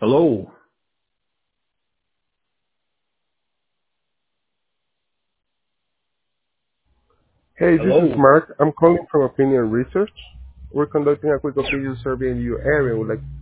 Hello. Hey, this is Hello. Mark. I'm calling from Opinion Research. We're conducting a quick opinion survey in your area. Would like